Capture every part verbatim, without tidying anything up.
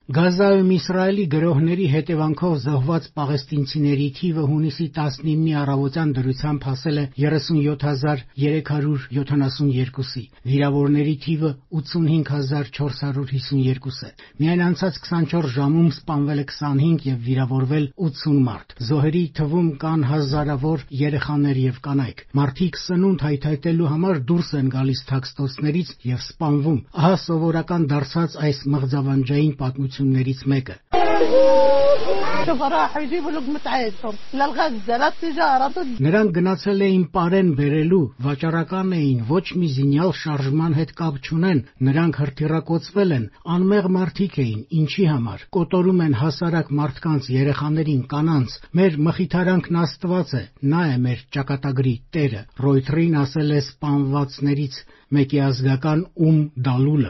Գազայում Իսրայելի գրոհների հետևանքով զոհված պաղեստինցիների թիվը հունիսի տասնինի առավոտյան դրությամբ հասել է երեսունյոթ հազար երեք հարյուր յոթանասունյոթի, վիրավորների թիվը ութսունհինգ հազար չորս հարյուր հիսունյոթ է։ Միայն անցած քսանչորս ժամում սպանվել է քսանհինգ եւ վիրավորվել ութսուն մարդ։ Զոհերի թվում կան հազարավոր երեխաներ եւ կանայք։ Մարդիկ սնունդ հայթայթելու համար դուրս են գալիս թաքստոցներից եւ սպանվում։ Ահա սովորական դարձած այս մղձավանջային պատմություններից մեկը։ Նրանք գնացել էին պարեն բերելու, վաճառական էին, ոչ մի զինյալ շարժման հետ կապ չունեն, նրանք հրթիռակոծվել են, անմեղ մարդիկ էին, ինչի համար։ Կոտորում են հասարակ մարդկանց, երեխաներին, կանանց։ Մեր մխիթարանքն Աստված է, նա է մեր ճակատագրի տերը։ Ռոյթերին ասել է սպանվածներից մեկի ազգական Ում Դալուլը։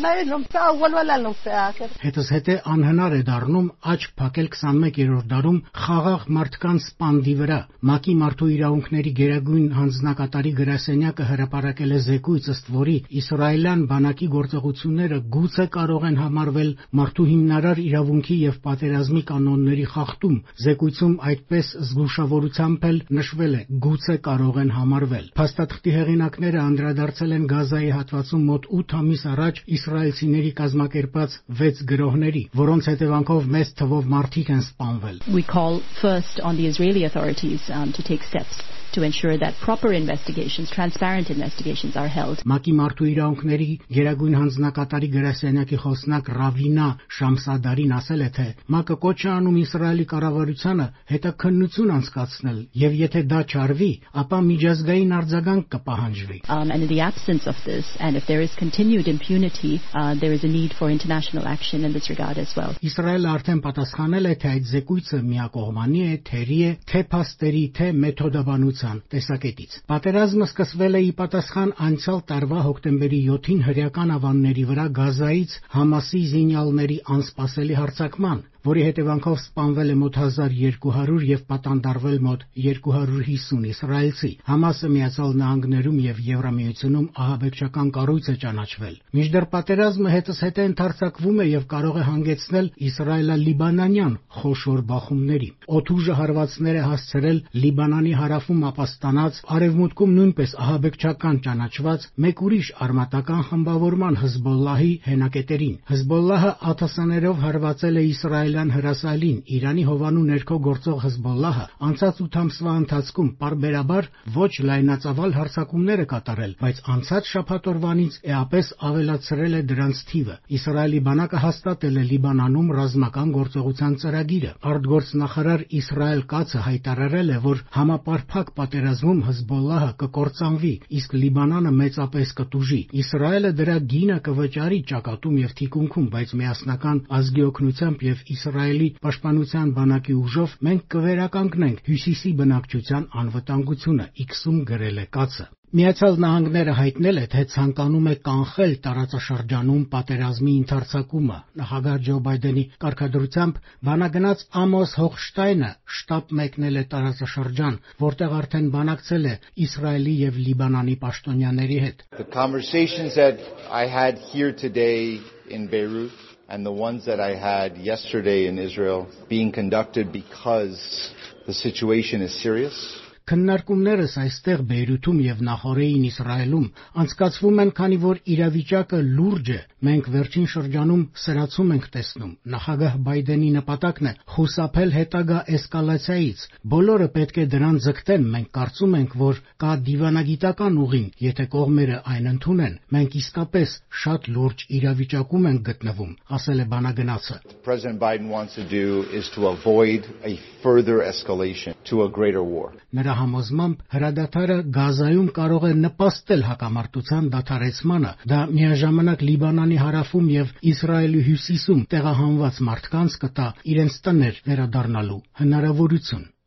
Հետզհետե անհնար է դառնում աչք փակել քսանմեկերորդ դարում խաղաղ մարդկանց սպանդի վրա։ ՄԱԿ-ի մարդու իրավունքների գերագույն հանձնակատարի գրասենյակը հրապարակել է զեկույց, ըստ որի իսրայելյան բանակի գործողությունները գուցե կարող են համարվել մարդու հիմնարար իրավունքի եւ պատերազմի կանոնների խախտում։ Զեկույցում այդպես զգուշավորությամբ էլ նշվել է՝ գուցե կարող են համարվել։ Փաստաթղթի հեղինակները անդրադարձել են Գազայի հատվածում մոտ ութ ամիս առաջ իսրայելցիների կազմակերպած վեց գրոհների, որոնց հետևանքով մեծ թվով մարդիկ են սպանվել։ We call first on the Israeli authorities um, to take steps to ensure that proper investigations, transparent investigations are held. ՄԱԿ-ի մարդու իրավունքների գերագույն հանձնակատարի գրասենյակի խոսնակ Ռավինա Շամսադարին ասել է, թե ՄԱԿ-ը կոչ է անում Իսրայելի կառավարությանը հետաքննություն անցկացնել, եւ եթե դա չարվի, ապա միջազգային արձագանք կպահանջվի։ Um, and in the absence of this, and if there is continued impunity, uh, there is a need for international action in this regard as well. Իսրայելը արդեն պատասխանել է, թե այդ զեկույցը միակողմանի է, թերի է, թե փաստերի, թե մեթոդաբանության տեսակետից։ Պատերազմը սկսվել է ի պատասխան անցյալ տարվա հոկտեմբերի յոթին հրեական ավանների վրա Գազայից Համասի զինյալների անսպասելի հարձակման, որի հետևանքով սպանվել է մոտ հազար երկու հարյուր եւ պատանդարվել մոտ երկու հարյուր հիսուն իսրայելցի։ Համասը Միացյալ Նահանգներում եւ Եվրամիությունում ահաբեկչական կառույց է ճանաչվել։ Մինչդեռ պատերազմը հետզհետե ընդարձակվում է եւ կարող է հանգեցնել իսրայելա-լիբանանյան խոշոր բախումների։ Օդուժը հարվածներ է հասցրել Լիբանանի հարավում ապաստանած, արևմուտքում նույնպես ահաբեկչական ճանաչված մեկ ուրիշ արմատական խմբավորման Հզբոլլահի հենակետերին։ Հզբոլլահը աթասաներով հարվածել է իսրայելյան հրասայլին։ Իրանի հովանու ներքո գործող Հզբոլլահը անցած ութ ամսվա ընթացքում պարբերաբար ոչ լայնածավալ հարձակումներ է կատարել, բայց անցած շաբաթ օրվանից էապես ավելացրել է դրանց թիվը։ Իսրայելի բանակը հաստատել է Լիբանանում ռազմական գործողության ծրագիրը։ Արտգործնախարար Իսրայել Կացը հայտարարել է, որ համապարփակ պատերազմում Հզբոլլահը կկործանվի, իսկ Լիբանանը մեծապես կտուժի։ Իսրայելը դրա գինը կվճարի ճակատում եւ թիկունքում, բայց միասնական ազգի օգնությամբ եւ Իսրայելի պաշտպանության բանակի ուժով մենք կվերականգնենք հյուսիսի բնակչության անվտանգությունը, իքսում գրել է Կացը։ Միացյալ Նահանգները հայտնել է, թե ցանկանում է կանխել տարածաշրջանում պատերազմի ընդարձակումը։ Նախագահ Ջո Բայդենի կարգադրությամբ բանագնաց Ամոս Հոխշտայնը շտաբ մեկնել է տարածաշրջան, որտեղ արդեն բանակցել է Իսրայելի եւ Լիբանանի պաշտոնյաների հետ։ The conversations that I had here today in Beirut and the ones that I had yesterday in Israel being conducted because the situation is serious. Քննարկումներս այստեղ Բեյրութում եւ նախորդին Իսրայելում անցկացվում են, քանի որ իրավիճակը լուրջ է։ Մենք վերջին շրջանում սրացում ենք տեսնում։ Նախագահ Բայդենի նպատակն է խուսափել հետագա էսկալացիայից։ Բոլորը պետք է դրան ձգտեն։ Մենք կարծում ենք, որ կա դիվանագիտական ուղին, եթե կողմերը այն ընդունեն։ Մենք իսկապես շատ լուրջ իրավիճակում ենք գտնվում, ասել է բանագնացը։ President Biden wants to do is to avoid a further escalation to a greater war. Նրա համոզմամբ հրադադարը Գազայում կարող է նպաստել հակամարտության դադարեցմանը։ Դա միաժամանակ Լիբանանի հարավում եւ Իսրայելի հյուսիսում տեղահանված մարդկանց կտա իրենց տներ վերադառնալու հնարավորություն։